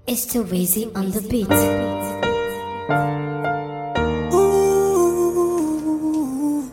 It's too easy on the beat. Ooh.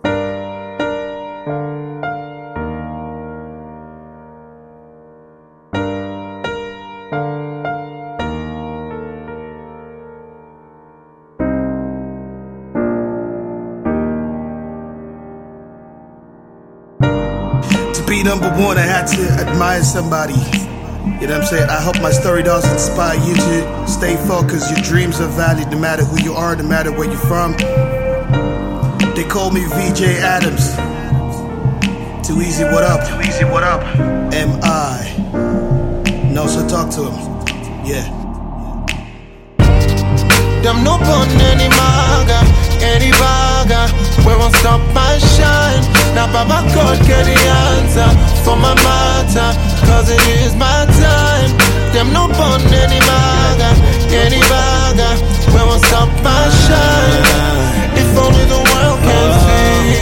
To be number one, I had to admire somebody. You know what I'm saying? I hope my story does inspire you to stay focused. Your dreams are valid no matter who you are, no matter where you're from. They call me VJ Adams. Too easy, what up? Too easy, what up? M.I. No, so talk to him. Yeah. Them no pun any maga, any baga. We won't stop my shine. Now Baba God get the answer for my matter, cause it is my time. Them no pun any maga, any baga. We won't stop my shine. If only the world can see.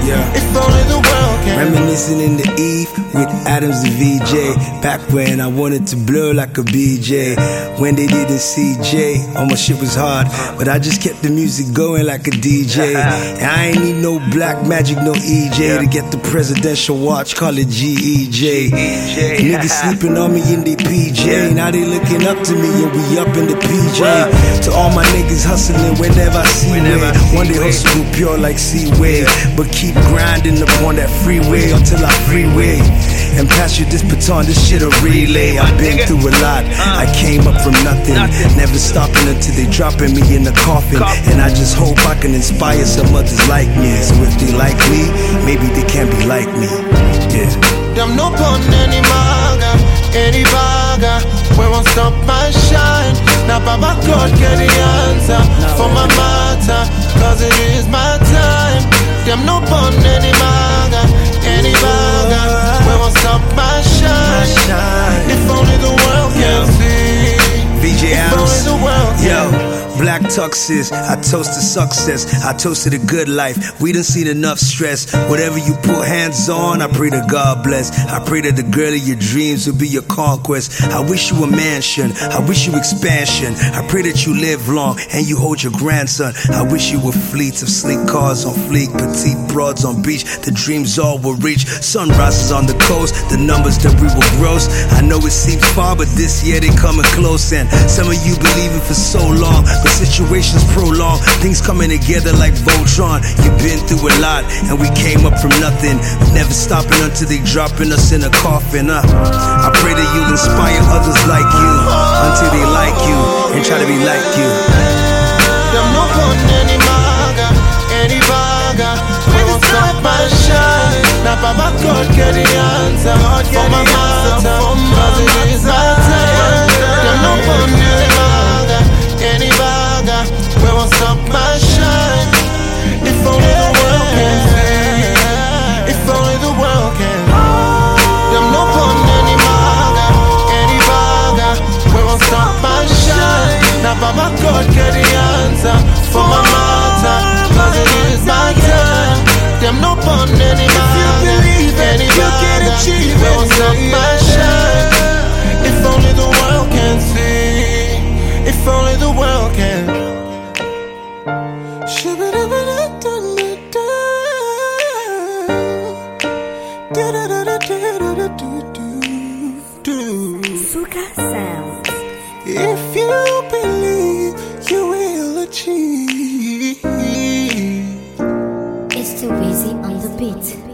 If only the world can. Reminiscing in the eve with Adams and VJ. Back when I wanted to blow like a BJ. When they didn't see J, all my shit was hard, but I just kept the music going like a DJ. And I ain't need no black magic, no EJ to get the presidential watch, call it GEJ. Niggas sleeping on me in they PJ. Now they looking up to me, and we up in the PJ. To all my niggas hustling whenever I see way. One day hustle pure like Seaway, but keep grinding upon that freeway until I freeway and pass you this baton, this shit a relay. I've been through a lot, I came up from nothing, never stopping until they dropping me in the coffin. And I just hope I can inspire some others like me. So if they like me, maybe they can be like me. Yeah. Them no pun any maga, any baga. We won't stop my shine. Now Baba God get the answer for my matter, cause it is my time. Them no pun any maga, any baga. We won't stop my shine. If only the world can see. VJ Adams. If only the world can. Yo, black tuxes, I toast to success, I toast to the good life. We done seen enough stress. Whatever you put hands on, I pray to God bless. I pray that the girl of your dreams will be your conquest. I wish you a mansion, I wish you expansion. I pray that you live long and you hold your grandson. I wish you were fleets of sleek cars on fleek, petite broads on beach. The dreams all will reach. Sunrises on the coast, the numbers that we will gross. I know it seems far, but this year they coming close. And some of you believing for so long, but situations prolong, things coming together like Voltron. You've been through a lot, and we came up from nothing, never stopping until they dropping us in a coffin. I pray that you'll inspire others like you, until they like you, and try to be like you. Them no pun any maga, any baga. We won't stop my shine. Now Baba God get the answer for my matter, cause it is my time. Them no pun any maga, any baga. We won't stop my shine. If only the world can see. If only the world can. Them no pun any maga, any baga. We won't stop my shine. Now Baba God get the answer for my matter, cause it is my time. Them no pun any maga, any baga. We won't stop my shine. If only the world can see. If only the world can. Fuka Sounds. If you believe, you will achieve. It's too easy on the beat.